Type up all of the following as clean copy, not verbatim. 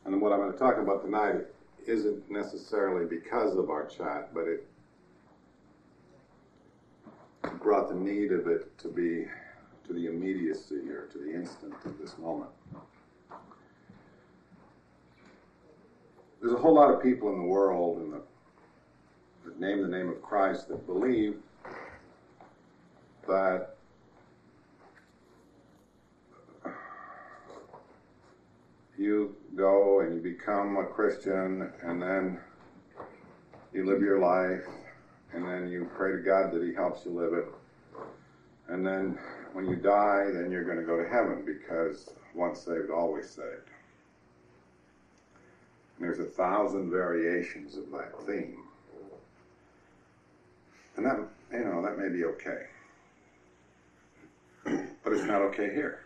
And what I'm going to talk about tonight isn't necessarily because of our chat, but it brought the need of it to be to the immediacy or to the instant of this moment. There's a whole lot of people in the world that name the name of Christ that believe that you go and you become a Christian and then you live your life and then you pray to God that He helps you live it. And then when you die, then you're going to go to heaven because once saved, always saved. And there's 1,000 variations of that theme. And that, that may be okay. But it's not okay here.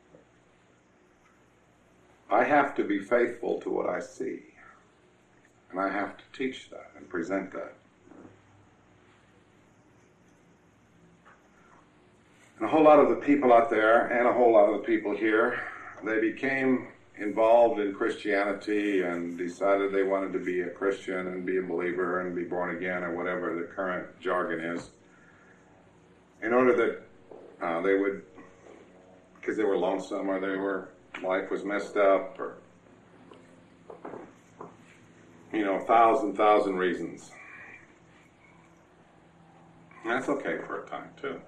I have to be faithful to what I see. And I have to teach that and present that. And a whole lot of the people out there and a whole lot of the people here, they became involved in Christianity and decided they wanted to be a Christian and be a believer and be born again or whatever the current jargon is, in order that they would, because they were lonesome or life was messed up or, 1,000 reasons. And that's okay for a time too.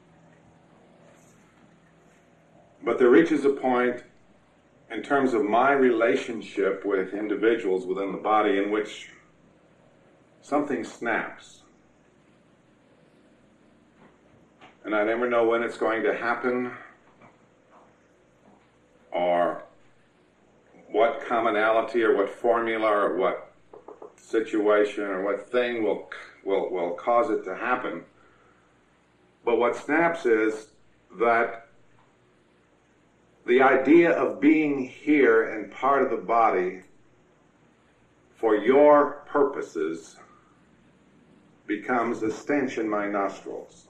But there reaches a point in terms of my relationship with individuals within the body in which something snaps. And I never know when it's going to happen or what commonality or what formula or what situation or what thing will cause it to happen. But what snaps is that the idea of being here and part of the body for your purposes becomes a stench in my nostrils.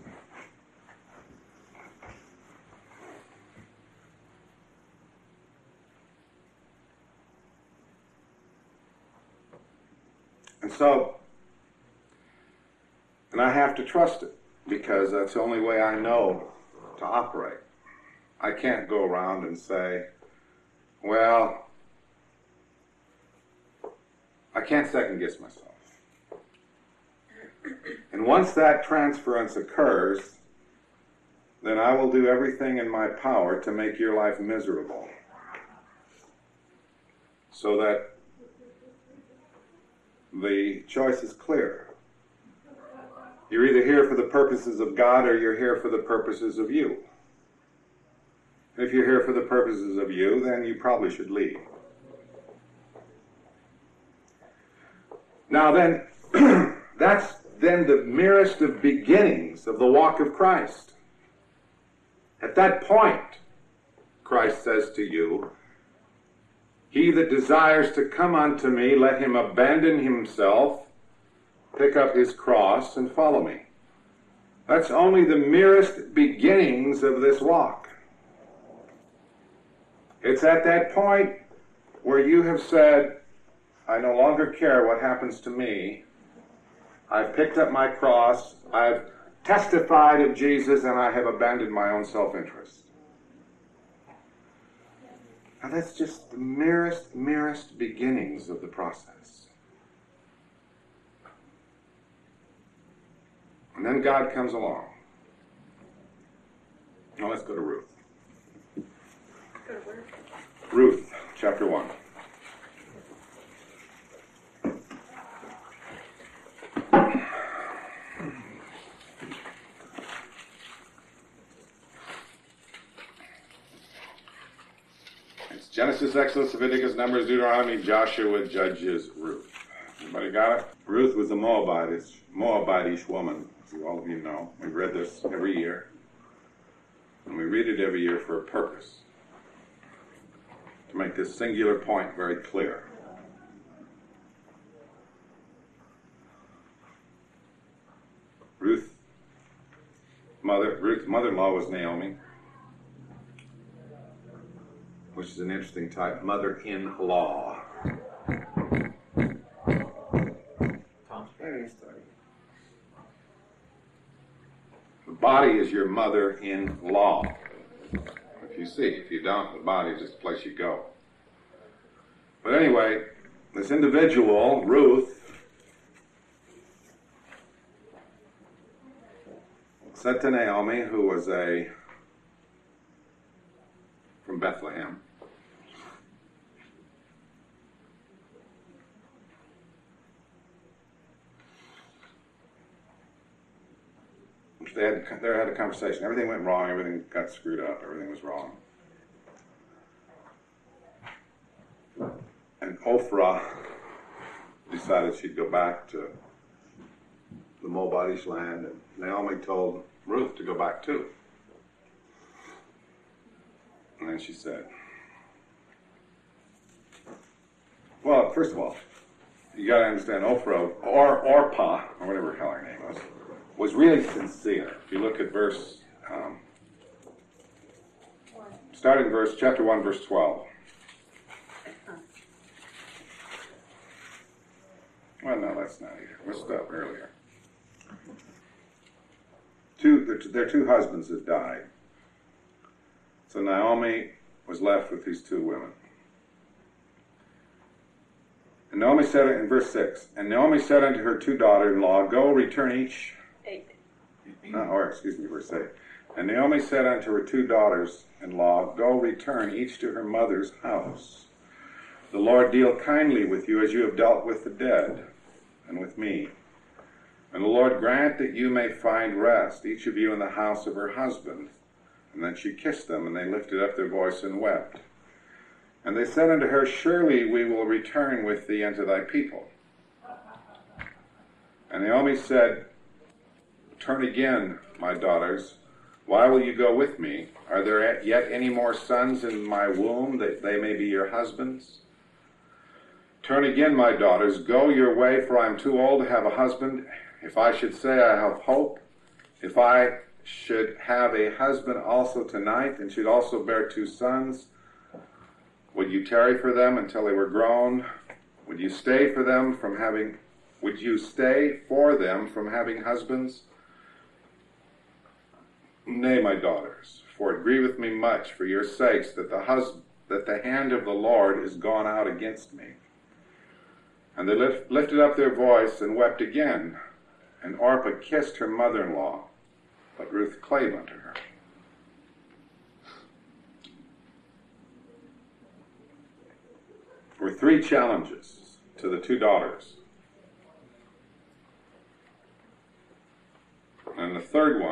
And I have to trust it because that's the only way I know to operate. I can't go around and say, well, I can't second guess myself. And once that transference occurs, then I will do everything in my power to make your life miserable. So that the choice is clear. You're either here for the purposes of God or you're here for the purposes of you. If you're here for the purposes of you, then you probably should leave. Now then, that's then the merest of beginnings of the walk of Christ. At that point, Christ says to you, he that desires to come unto me, let him abandon himself, pick up his cross, and follow me. That's only the merest beginnings of this walk. It's at that point where you have said, I no longer care what happens to me. I've picked up my cross, I've testified of Jesus, and I have abandoned my own self-interest. Now that's just the merest beginnings of the process. And then God comes along. Now let's go to Ruth. Go to where? Ruth, chapter 1. It's Genesis, Exodus, Leviticus, Numbers, Deuteronomy, Joshua, Judges, Ruth. Everybody got it? Ruth was a Moabitish woman, as all of you know. We've read this every year. And we read it every year for a purpose. To make this singular point very clear. Ruth's mother-in-law was Naomi. which is an interesting type, mother-in-law. The body is your mother-in-law. If you see, if you don't, the body is just a place you go. But anyway, this individual, Ruth, said to Naomi, who was from Bethlehem, they had a conversation. Everything went wrong. Everything got screwed up. Everything was wrong. And Ophrah decided she'd go back to the Moabitish land, and Naomi told Ruth to go back too. And then she said, well, first of all, you got to understand Ophrah, or Orpah, or whatever the hell her name was really sincere. If you look at verse, start in chapter 1, verse 12. Well, no, that's not either. We'll stop earlier. Their two husbands had died. So Naomi was left with these two women. And Naomi said in verse 6, and Naomi said unto her two daughters-in-law, go return each... 8. Verse 8. And Naomi said unto her two daughters-in-law, go return each to her mother's house. The Lord deal kindly with you as you have dealt with the dead, and with me. And the Lord grant that you may find rest, each of you in the house of her husband. And then she kissed them, and they lifted up their voice and wept. And they said unto her, surely we will return with thee unto thy people. And Naomi said, turn again, my daughters. Why will you go with me? Are there yet any more sons in my womb, that they may be your husbands? Turn again, my daughters, go your way, for I am too old to have a husband. If I should say I have hope, if I should have a husband also tonight, and should also bear two sons, would you tarry for them until they were grown? Would you stay for them from having husbands? Nay, my daughters, for it grieveth me much for your sakes that the hand of the Lord is gone out against me. And they lifted up their voice and wept again. And Orpah kissed her mother-in-law, but Ruth clave unto her. There were three challenges to the two daughters. And the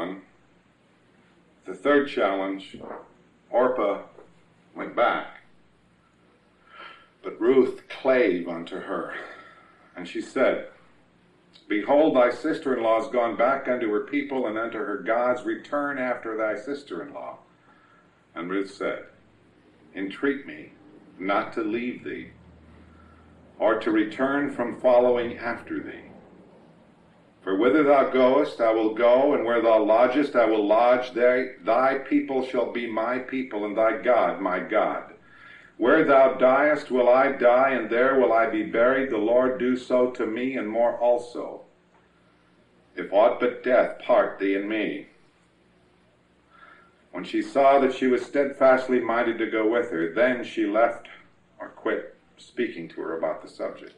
third challenge, Orpah went back, but Ruth clave unto her. And she said, behold, thy sister-in-law is gone back unto her people and unto her gods. Return after thy sister-in-law. And Ruth said, entreat me not to leave thee, or to return from following after thee. For whither thou goest, I will go, and where thou lodgest, I will lodge. Thy people shall be my people, and thy God my God. Where thou diest will I die, and there will I be buried. The Lord do so to me, and more also, if aught but death part thee and me. When she saw that she was steadfastly minded to go with her, then she left, or quit speaking to her about the subject.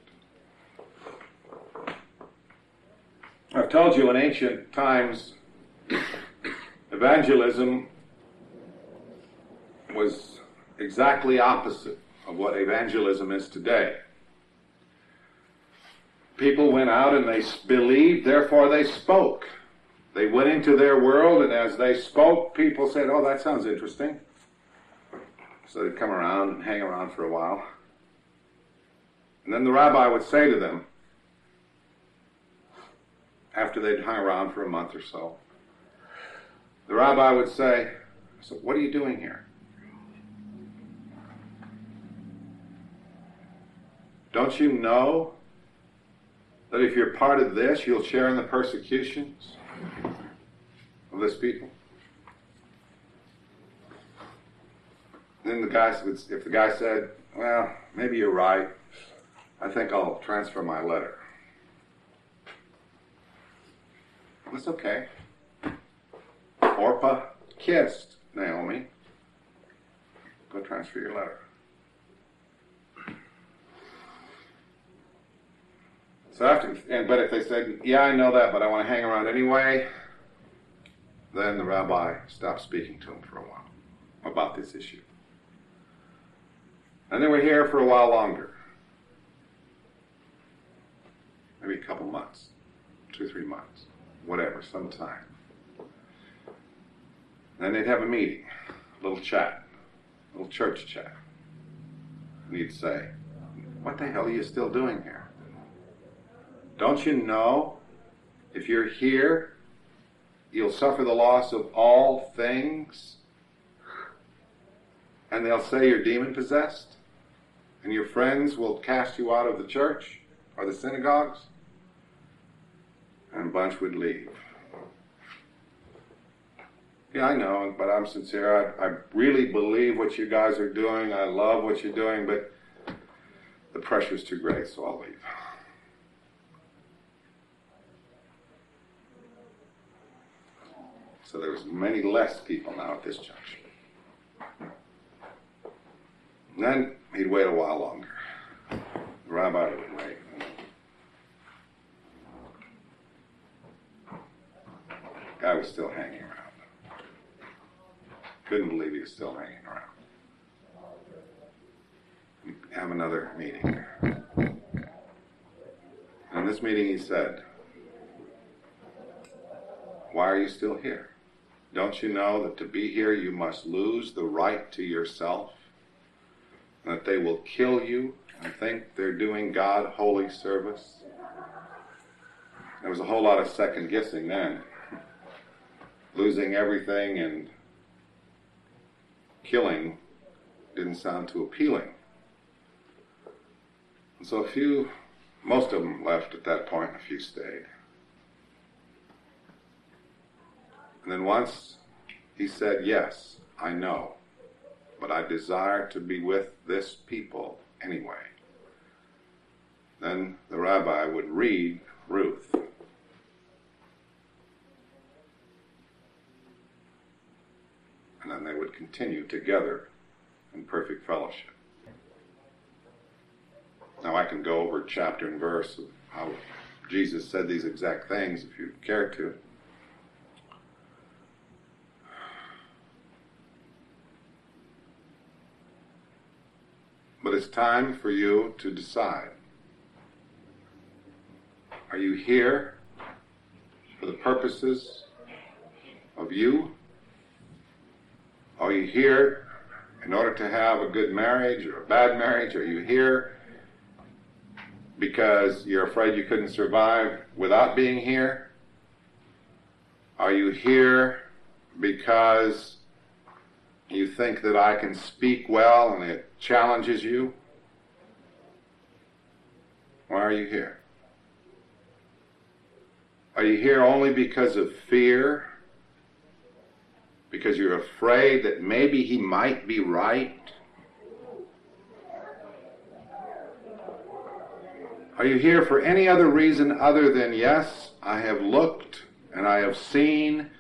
I've told you in ancient times, evangelism was exactly opposite of what evangelism is today. People went out and they believed, therefore they spoke. They went into their world, and as they spoke, people said, oh, that sounds interesting. So they'd come around and hang around for a while. And then the rabbi would say to them, after they'd hung around for a month or so, the rabbi would say, so what are you doing here? Don't you know that if you're part of this, you'll share in the persecutions of this people? then if the guy said, well, maybe you're right, I think I'll transfer my letter. That's okay. Orpah kissed Naomi. Go transfer your letter. But if they said, yeah, I know that, but I want to hang around anyway, then the rabbi stopped speaking to him for a while about this issue. And they were here for a while longer. Maybe a couple months, 2 or 3 months, whatever, some time. Then they'd have a meeting, a little chat, a little church chat. And he'd say, what the hell are you still doing here? Don't you know, if you're here, you'll suffer the loss of all things? And they'll say you're demon-possessed? And your friends will cast you out of the church or the synagogues? And a bunch would leave. Yeah, I know, but I'm sincere. I really believe what you guys are doing. I love what you're doing, but the pressure's too great, so I'll leave. So there was many less people now at this junction. And then he'd wait a while longer. The rabbi would wait. The guy was still hanging around. Couldn't believe he was still hanging around. We'd have another meeting. And in this meeting he said, why are you still here? Don't you know that to be here you must lose the right to yourself? And that they will kill you and think they're doing God holy service? There was a whole lot of second guessing then. Losing everything and killing didn't sound too appealing. And so most of them left at that point, a few stayed. And then once he said, yes, I know, but I desire to be with this people anyway. Then the rabbi would read Ruth. And then they would continue together in perfect fellowship. Now I can go over chapter and verse of how Jesus said these exact things if you care to. But it's time for you to decide. Are you here for the purposes of you? Are you here in order to have a good marriage or a bad marriage? Are you here because you're afraid you couldn't survive without being here? Are you here because you think that I can speak well and it challenges you? Why are you here? Are you here only because of fear? Because you're afraid that maybe he might be right? Are you here for any other reason other than, yes, I have looked and I have seen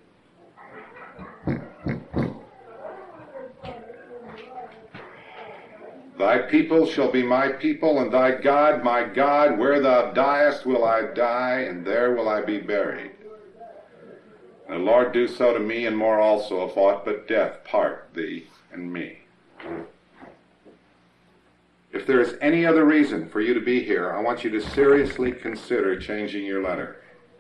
thy people shall be my people, and thy God my God. Where thou diest will I die, and there will I be buried. And the Lord do so to me, and more also, if aught but death part thee and me. If there is any other reason for you to be here, I want you to seriously consider changing your letter.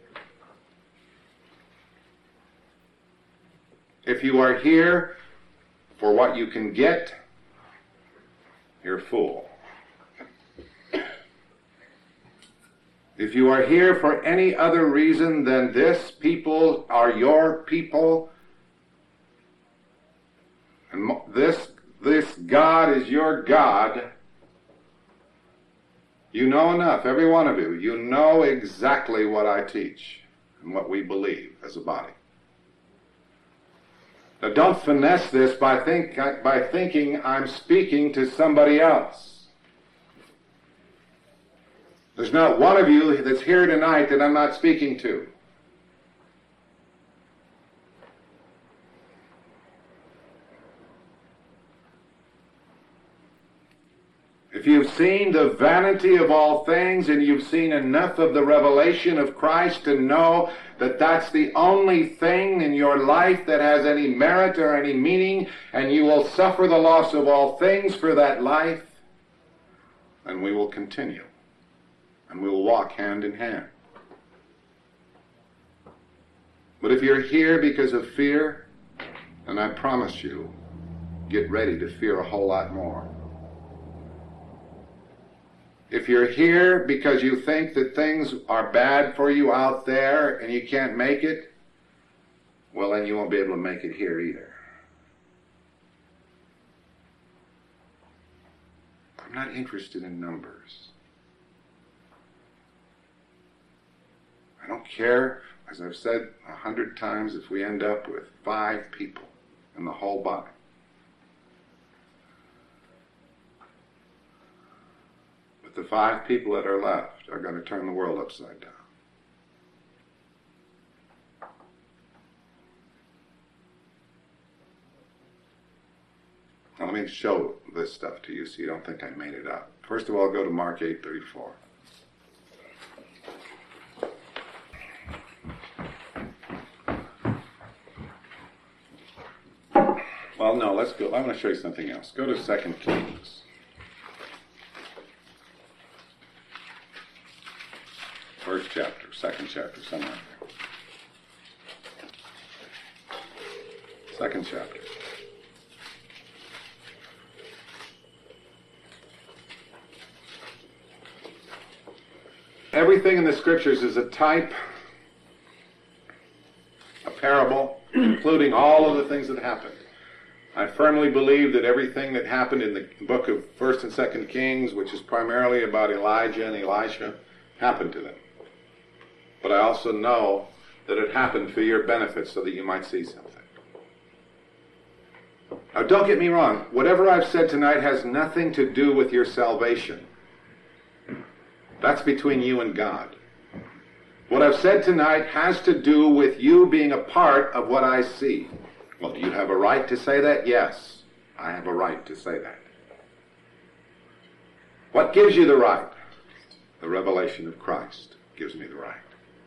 If you are here for what you can get, you're a fool. If you are here for any other reason than this people are your people, and this God is your God, you know enough, every one of you. You know exactly what I teach and what we believe as a body. Now don't finesse this by thinking I'm speaking to somebody else. There's not one of you that's here tonight that I'm not speaking to. If you've seen the vanity of all things and you've seen enough of the revelation of Christ to know that that's the only thing in your life that has any merit or any meaning, and you will suffer the loss of all things for that life, then we will continue and we will walk hand in hand. But if you're here because of fear, then I promise you, get ready to fear a whole lot more. If you're here because you think that things are bad for you out there and you can't make it, well, then you won't be able to make it here either. I'm not interested in numbers. I don't care, as I've said 100 times, if we end up with 5 people in the whole body. The 5 people that are left are going to turn the world upside down. Now let me show this stuff to you so you don't think I made it up. First of all, go to Mark 8:34. Well, no, let's go. I'm going to show you something else. Go to 2 Kings. First chapter, second chapter, somewhere there. Second chapter. Everything in the scriptures is a type, a parable, including all of the things that happened. I firmly believe that everything that happened in the book of 1st and 2nd Kings, which is primarily about Elijah and Elisha, happened to them. But I also know that it happened for your benefit so that you might see something. Now don't get me wrong, whatever I've said tonight has nothing to do with your salvation. That's between you and God. What I've said tonight has to do with you being a part of what I see. Well, do you have a right to say that? Yes, I have a right to say that. What gives you the right? The revelation of Christ gives me the right.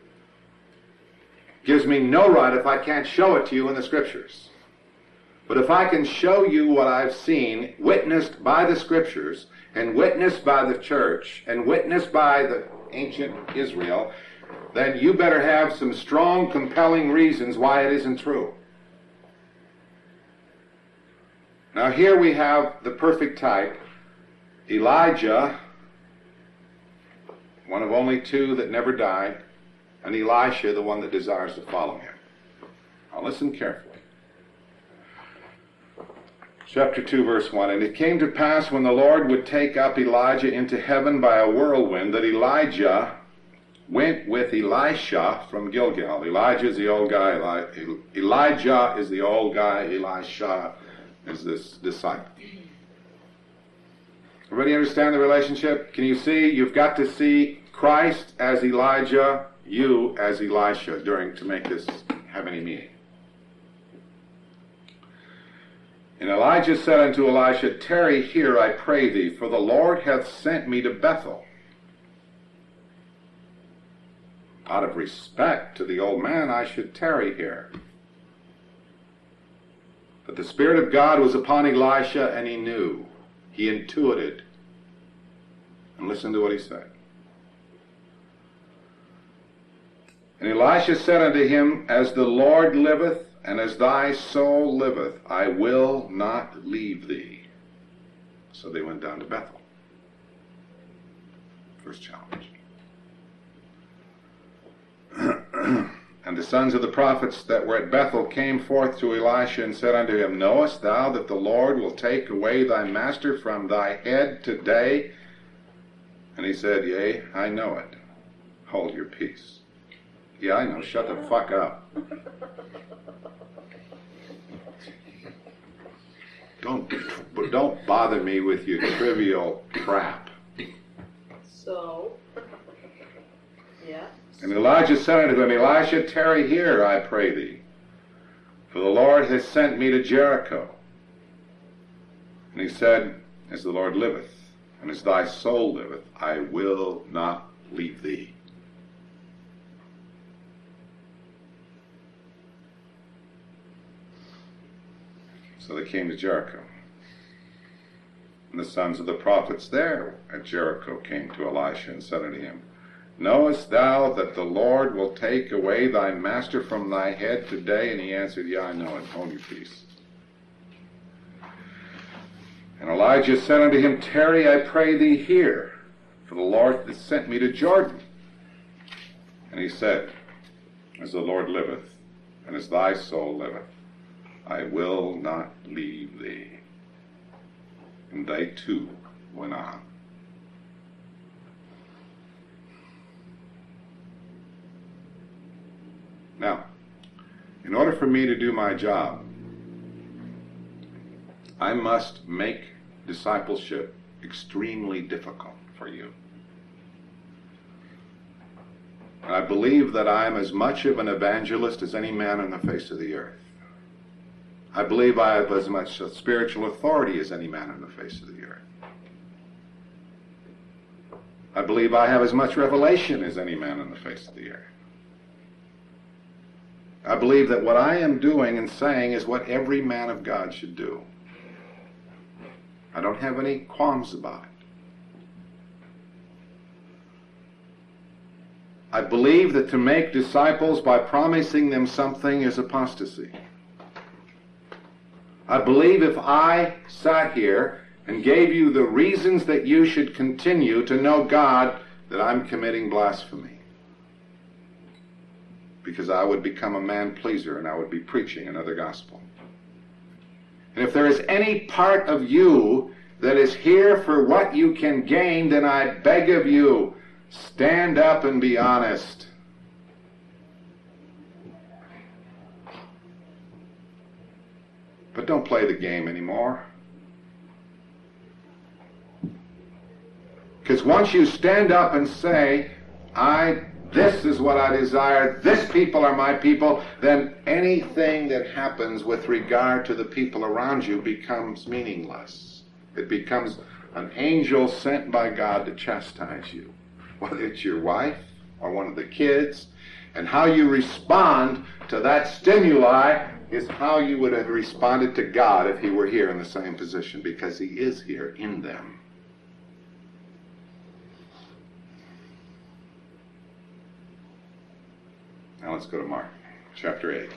Gives me no right if I can't show it to you in the scriptures. But if I can show you what I've seen, witnessed by the scriptures, and witnessed by the church, and witnessed by the ancient Israel, then you better have some strong, compelling reasons why it isn't true. Now here we have the perfect type, Elijah, one of only 2 that never died, and Elisha, the one that desires to follow him. Now listen carefully. Chapter 2, verse 1, And it came to pass when the Lord would take up Elijah into heaven by a whirlwind, that Elijah went with Elisha from Gilgal. Elijah is the old guy, Elijah is the old guy, Elisha is this disciple. Everybody understand the relationship? Can you see? You've got to see Christ as Elijah, you as Elisha, to make this have any meaning. And Elijah said unto Elisha, Tarry here, I pray thee, for the Lord hath sent me to Bethel. Out of respect to the old man, I should tarry here. But the Spirit of God was upon Elisha, and he knew. He intuited. And listen to what he said. And Elisha said unto him, As the Lord liveth, and as thy soul liveth, I will not leave thee. So they went down to Bethel. First challenge. And the sons of the prophets that were at Bethel came forth to Elisha and said unto him, Knowest thou that the Lord will take away thy master from thy head today? And he said, Yea, I know it. Hold your peace. Yeah, I know. Shut the fuck up. Don't bother me with your trivial crap. So, yeah. And Elijah said unto him, Elisha, tarry here, I pray thee, for the Lord has sent me to Jericho. And he said, as the Lord liveth, and as thy soul liveth, I will not leave thee. So they came to Jericho. And the sons of the prophets there at Jericho came to Elisha and said unto him, Knowest thou that the Lord will take away thy master from thy head today? And he answered, Yea, I know it. Hold your peace. And Elijah said unto him, Tarry, I pray thee here, for the Lord hath sent me to Jordan. And he said, As the Lord liveth, and as thy soul liveth, I will not leave thee. And they too went on. Now, in order for me to do my job, I must make discipleship extremely difficult for you. And I believe that I am as much of an evangelist as any man on the face of the earth. I believe I have as much spiritual authority as any man on the face of the earth. I believe I have as much revelation as any man on the face of the earth. I believe that what I am doing and saying is what every man of God should do. I don't have any qualms about it. I believe that to make disciples by promising them something is apostasy. I believe if I sat here and gave you the reasons that you should continue to know God, that I'm committing blasphemy. Because I would become a man-pleaser and I would be preaching another gospel. And if there is any part of you that is here for what you can gain, then I beg of you, stand up and be honest. But don't play the game anymore. Because once you stand up and say, this is what I desire, this people are my people, then anything that happens with regard to the people around you becomes meaningless. It becomes an angel sent by God to chastise you, whether it's your wife or one of the kids. And how you respond to that stimuli is how you would have responded to God if he were here in the same position, because he is here in them. Now let's go to Mark, chapter 8.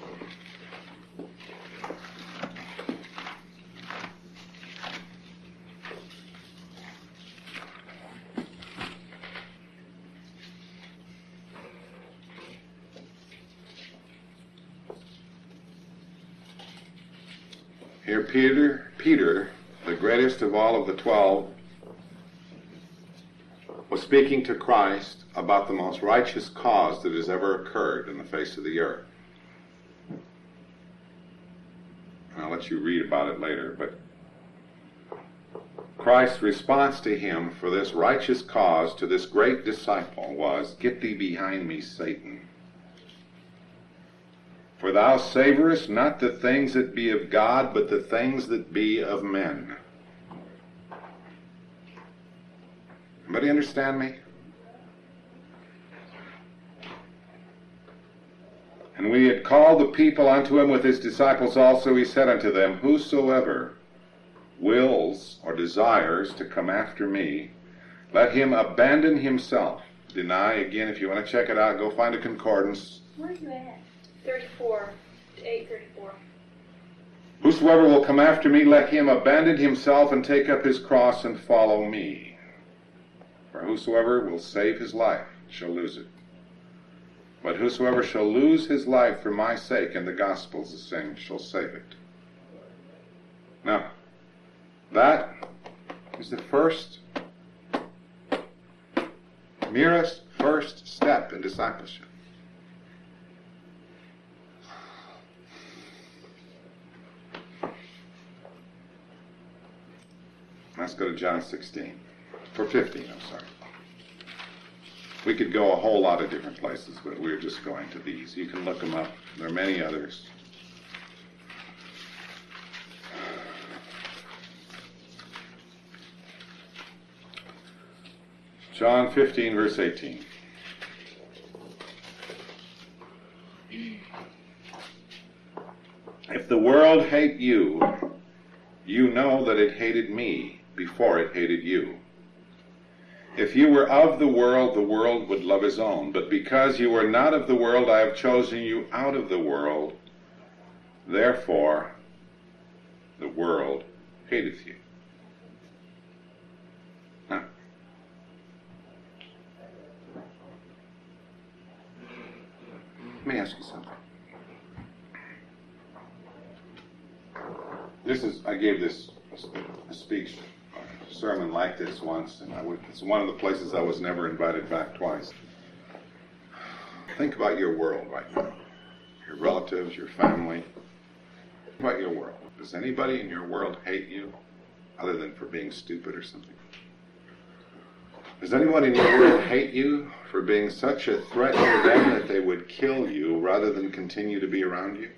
Here Peter, the greatest of all of the 12, was speaking to Christ about the most righteous cause that has ever occurred in the face of the earth. And I'll let you read about it later, but Christ's response to him for this righteous cause to this great disciple was, Get thee behind me, Satan. For thou savorest not the things that be of God, but the things that be of men. Anybody understand me? And when he had called the people unto him with his disciples also, he said unto them, Whosoever wills or desires to come after me, let him abandon himself. Deny, again, if you want to check it out, go find a concordance. Where are you at? 34, 8:34. Whosoever will come after me, let him abandon himself and take up his cross and follow me. For whosoever will save his life shall lose it. But whosoever shall lose his life for my sake and the gospel's the same shall save it. Now, that is the merest first step in discipleship. let's go to John 16. For 15, I'm sorry. We could go a whole lot of different places, but we're just going to these. You can look them up. There are many others. John 15, verse 18. If the world hate you, you know that it hated me before it hated you. If you were of the world would love his own. But because you are not of the world, I have chosen you out of the world. Therefore, the world hateth you. Now, let me ask you something. I gave this a speech, a sermon like this once, and it's one of the places I was never invited back twice. Think about your world right now. Your relatives, your family. Think about your world. Does anybody in your world hate you other than for being stupid or something? Does anyone in your world hate you for being such a threat to them that they would kill you rather than continue to be around you?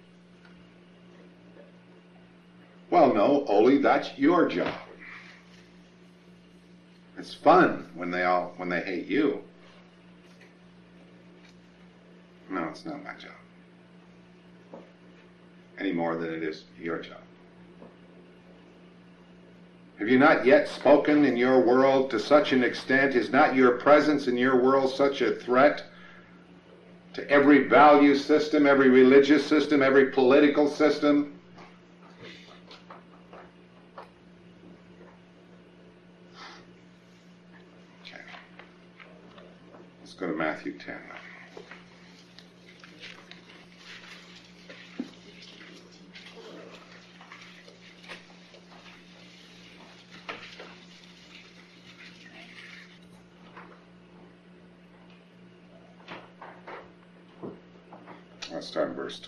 Well, no, Oli, that's your job. It's fun when they hate you. No, it's not my job. Any more than it is your job. Have you not yet spoken in your world to such an extent? Is not your presence in your world such a threat to every value system, every religious system, every political system? Let's go to Matthew 10. Let's start in verse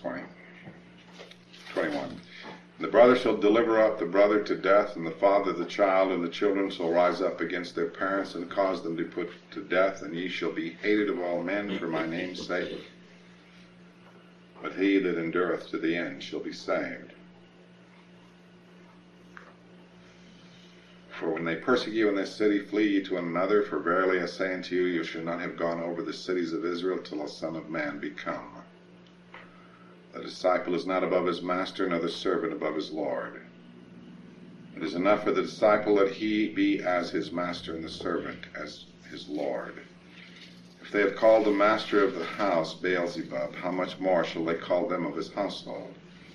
21. The brother shall deliver up the brother to death, and the father the child, and the children shall rise up against their parents and cause them to put to death, and ye shall be hated of all men for my name's sake. But he that endureth to the end shall be saved. For when they persecute you in this city, flee ye to another, for verily I say unto you, you shall not have gone over the cities of Israel till the Son of Man be come. The disciple is not above his master, nor the servant above his Lord. It is enough for the disciple that he be as his master, and the servant as his Lord. If they have called the master of the house Beelzebub, how much more shall they call them of his household?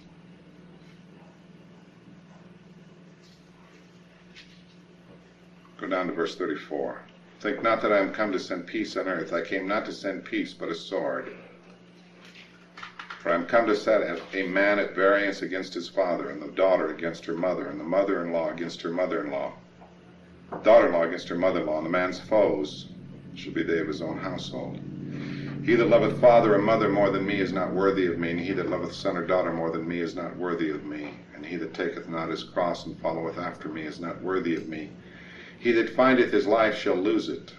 Go down to verse 34. Think not that I am come to send peace on earth. I came not to send peace, but a sword. For I am come to set a man at variance against his father, and the daughter against her mother, and the mother-in-law against her mother-in-law, daughter-in-law against her mother-in-law, and the man's foes shall be they of his own household. He that loveth father or mother more than me is not worthy of me, and he that loveth son or daughter more than me is not worthy of me, and he that taketh not his cross and followeth after me is not worthy of me. He that findeth his life shall lose it.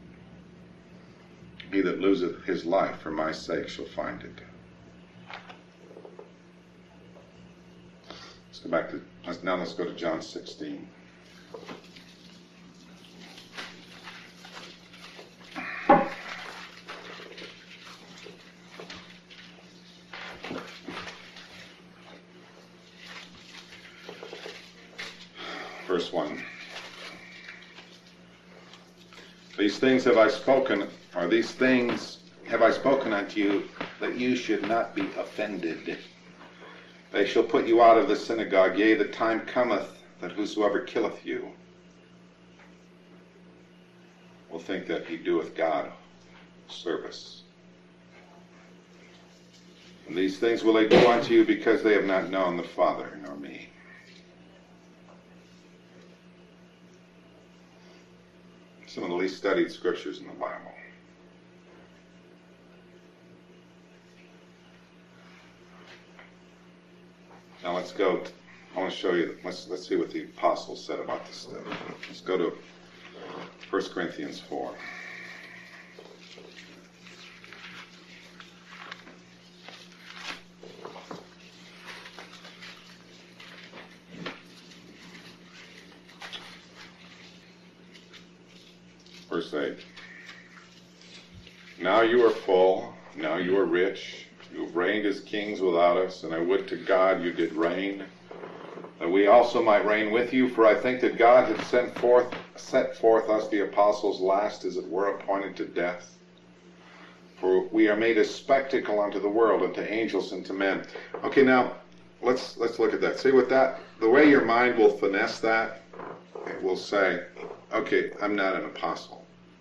He that loseth his life for my sake shall find it. Let's go to John 16. Verse 1. These things have I spoken, or these things have I spoken unto you, that you should not be offended. They shall put you out of the synagogue. Yea, the time cometh that whosoever killeth you will think that he doeth God service. And these things will they do unto you, because they have not known the Father nor me. Some of the least studied scriptures in the Bible. Now let's go I want to show you. Let's see what the apostles said about this stuff. Let's go to 1 Corinthians 4. Verse 8. Now you are full, now you are rich, you have reigned as kings without us, and I would to God you did reign, that we also might reign with you, for I think that God had set forth us the apostles last, as it were, appointed to death. For we are made a spectacle unto the world, and to angels, and to men. Okay, now, let's look at that. See what that, the way your mind will finesse that, it will say, okay, I'm not an apostle.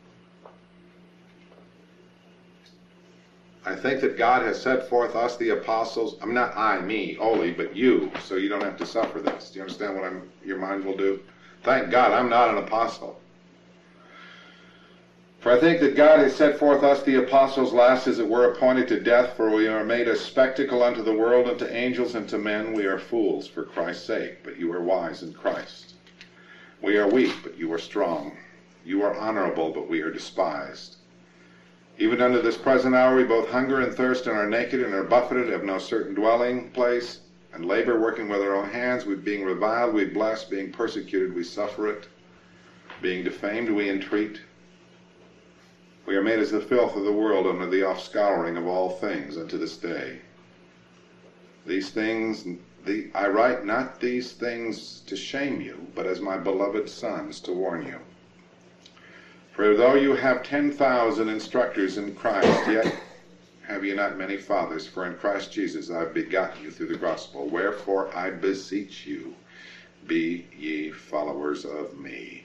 I think that God has set forth us, the apostles. I'm not I, me, Oli, but you, so you don't have to suffer this. Do you understand what your mind will do? Thank God I'm not an apostle. For I think that God has set forth us, the apostles, last, as it were, appointed to death, for we are made a spectacle unto the world, and to angels, and to men. We are fools for Christ's sake, but you are wise in Christ. We are weak, but you are strong. You are honorable, but we are despised. Even unto this present hour we both hunger and thirst, and are naked, and are buffeted, have no certain dwelling place, and labor, working with our own hands. We being reviled, we bless, being persecuted, we suffer it. Being defamed, we entreat. We are made as the filth of the world, under the offscouring of all things unto this day. These things, I write not these things to shame you, but as my beloved sons to warn you. For though you have 10,000 instructors in Christ, yet have ye not many fathers. For in Christ Jesus I have begotten you through the gospel. Wherefore I beseech you, be ye followers of me.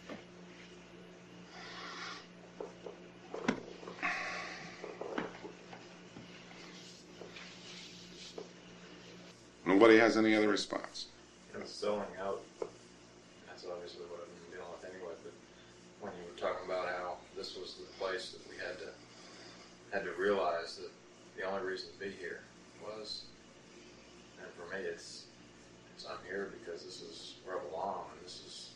Nobody has any other response? And selling out, that's obviously what I've been dealing with anyway, but when you were talking about how this was the place that we had to realize that the only reason to be here was, and for me it's I'm here because this is where I belong, and this is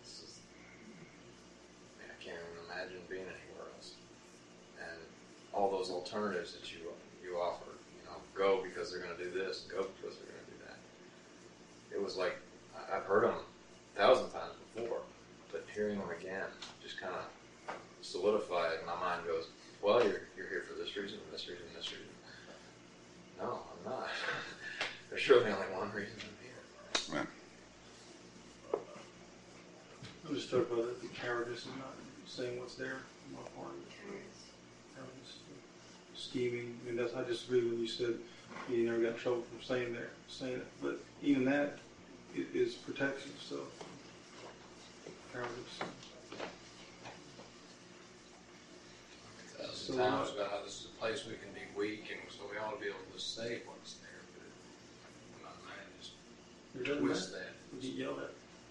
I can't even imagine being anywhere else. And all those alternatives that you offered, go because they're going to do this, go because they're going to do that. It was like, I've heard them 1,000 times before, but hearing them again just kind of solidified. My mind goes, well, you're here for this reason, this reason, this reason. No, I'm not. There's really only one reason I'm here. Right. I'm just talking about the cowardice and not saying what's there on my part. Cowardice, scheming. I mean, I disagree when you said you never got in trouble from saying it. But even that is protection. So cowardice. Thousand times about how this is a place we can be weak, and so we ought to be able to say what's there. But my mind just twists that. We get yelled at.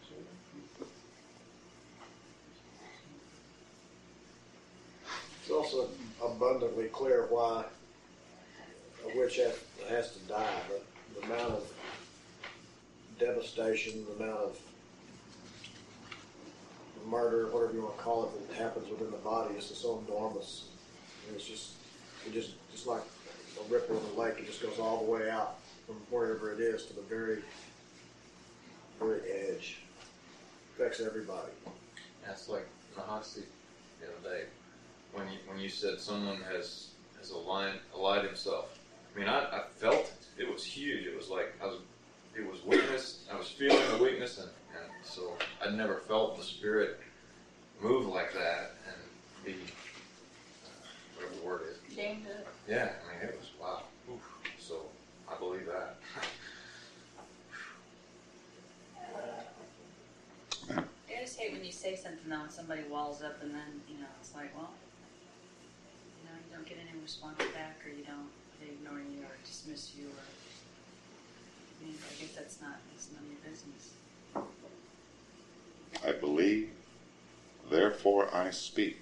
It's also abundantly clear why a witch has to die. The amount of devastation, the amount of murder, whatever you want to call it, that happens within the body is just so enormous. And it's just like a ripple in the lake. It just goes all the way out from wherever it is to the very, very edge. Affects everybody. That's like in the hot seat the other day when you said someone has allied himself. I mean, I felt it. It was huge. It was like it was weakness. I was feeling the weakness, and so I'd never felt the Spirit move like that and be whatever the word is. Named it. Yeah, I mean, it was wow. Oof. So I believe that. I just hate when you say something though and somebody walls up and then, it's like, well, you don't get any response back, or they ignore you or dismiss you, or, I guess that's none of your business. I believe, therefore I speak.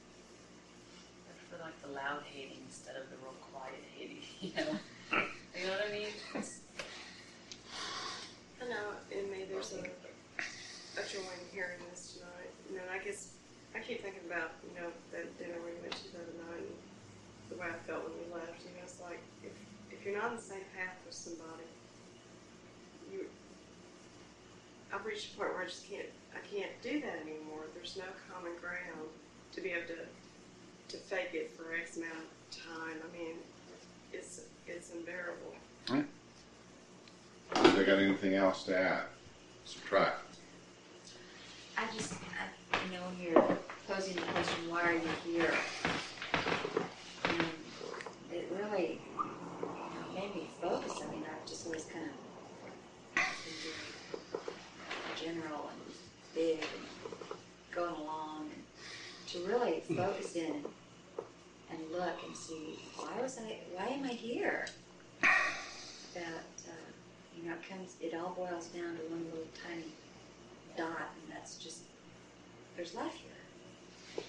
I prefer like the loud hating instead of the real quiet hating, You know what hearing this tonight. And I guess I keep thinking about, that dinner we went to the other night and the way I felt when we left. It's like, if you're not on the same path with somebody, I've reached a point where I can't do that anymore. There's no common ground to be able to fake it for X amount of time. I mean, it's unbearable. Have they got anything else to add? Subtract. When you're posing the question, why are you here? It really, made me focus. I mean, I've just always kind of been very general and big and going along, and to really focus in and look and see, why am I here? That, it all boils down to one little tiny dot, and that's just, there's life here.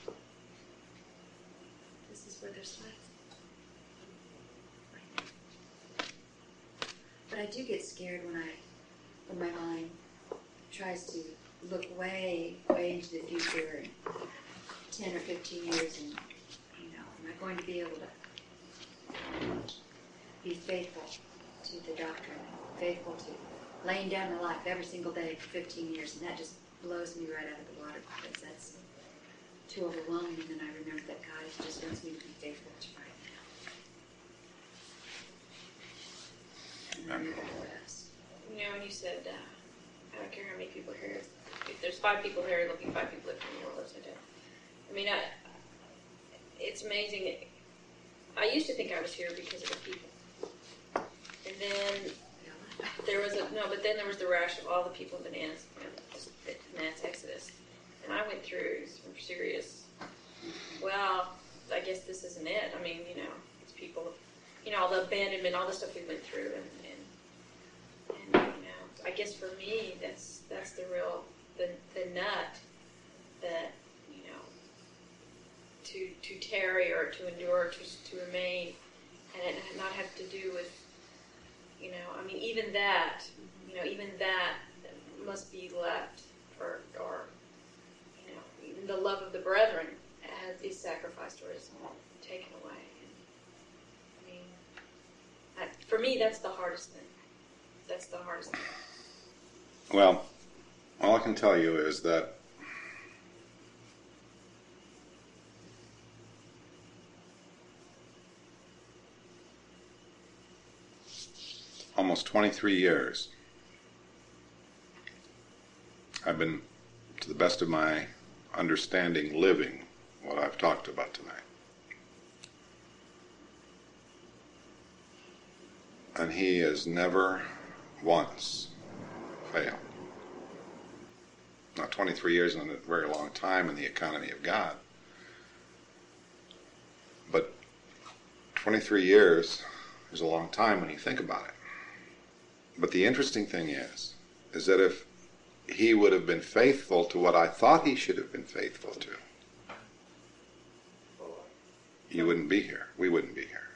This is where there's life. Right now. But I do get scared when my mind tries to look way, way into the future, and 10 or 15 years, and, am I going to be able to be faithful to the doctrine, faithful to laying down my life every single day for 15 years, and that just blows me right out of the water, because that's too overwhelming. And then I remember that God just wants me to be faithful to right now. And I remember the rest. When you said, I don't care how many people here, if there's 5 people here, there'll be 5 people living in the world upside down. I mean, it's amazing. I used to think I was here because of the people. And then but then there was the rash of all the people in bananas, bananas Exodus. And I went through some serious, I guess this isn't it. I mean, it's people, all the abandonment, all the stuff we went through. And I guess for me, that's the real, the nut that, to tarry or to endure, to remain, and it not have to do with, even that, even that must be left, or even the love of the brethren is sacrificed or is taken away. And, for me, that's the hardest thing. That's the hardest thing. Well, all I can tell you is that almost 23 years I've been, to the best of my understanding, living what I've talked about tonight. And he has never once failed. Now, 23 years isn't a very long time in the economy of God, but 23 years is a long time when you think about it. But the interesting thing is that if he would have been faithful to what I thought he should have been faithful to, you wouldn't be here. We wouldn't be here.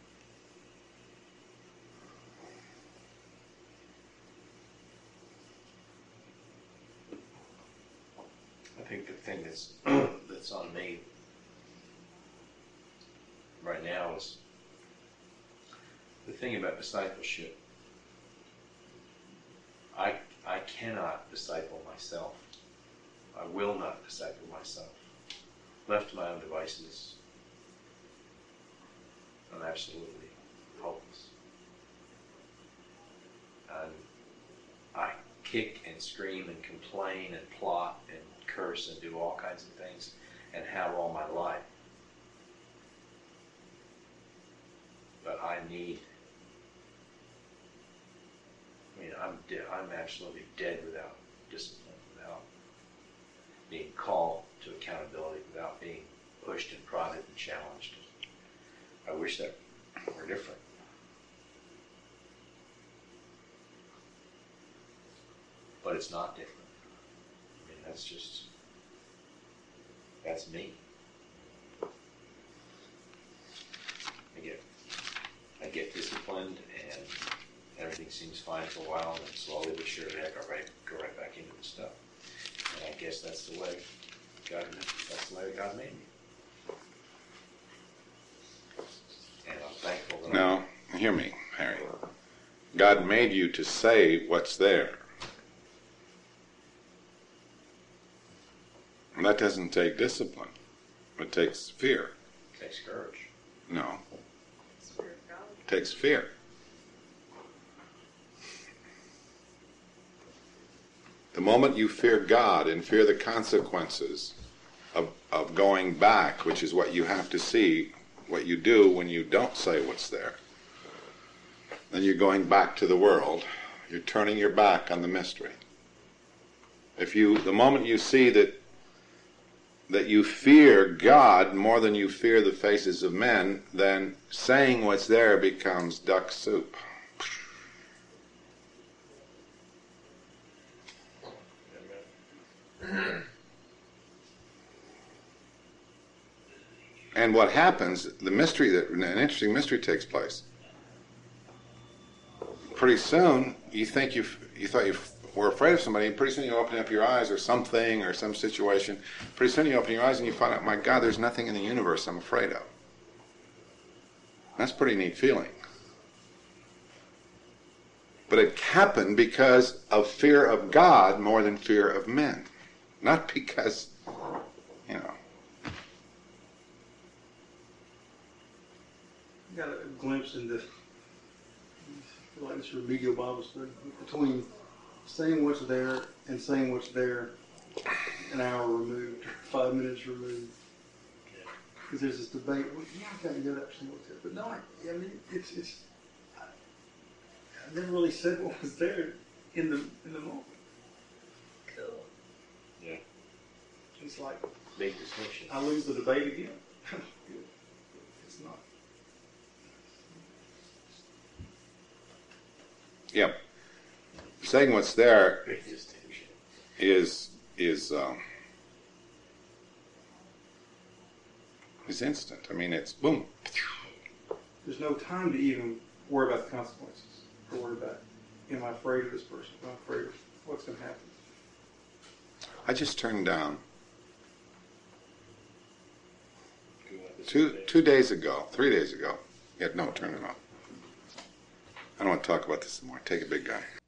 I think the thing that's on me right now is the thing about discipleship. I cannot disciple myself. I will not disciple myself. Left to my own devices, I'm absolutely hopeless. And I kick and scream and complain and plot and curse and do all kinds of things and have all my life. But I'm absolutely dead without discipline, without being called to accountability, without being pushed and prodded and challenged. I wish that were different. But it's not different. I mean, that's me. I get disciplined and everything seems fine for a while, and then slowly but surely I go right back into the stuff. I guess that's the way God made me. And I'm thankful that Now, hear me, Harry. God made you to say what's there. And that doesn't take discipline. It takes fear. it takes courage. No, Spirit of God. it takes fear. The moment you fear God and fear the consequences of going back, which is what you have to see, what you do when you don't say what's there, then you're going back to the world. You're turning your back on the mystery. The moment you see that you fear God more than you fear the faces of men, then saying what's there becomes duck soup. And what happens, an interesting mystery takes place. Pretty soon, you thought you were afraid of somebody, and pretty soon you open up your eyes or something or some situation. Pretty soon you open your eyes and you find out, my God, there's nothing in the universe I'm afraid of. That's a pretty neat feeling. But it happened because of fear of God more than fear of men. Not because, Got a glimpse into like this remedial Bible study between saying what's there and saying what's there an hour removed, 5 minutes removed. Because there's this debate. Well, yeah, I can't get actually what's there, but no, I mean it's. I never really said what was there in the moment. Cool. Yeah. It's like Big distinction. I lose the debate again. It's not. Yep. Saying what's there Big distinction. is instant. I mean, it's boom. There's no time to even worry about the consequences. Or worry about, am I afraid of this person? Am I afraid of what's going to happen? I just turned down 3 days ago. Yeah, no, turn it off. I don't want to talk about this anymore. Take a big guy.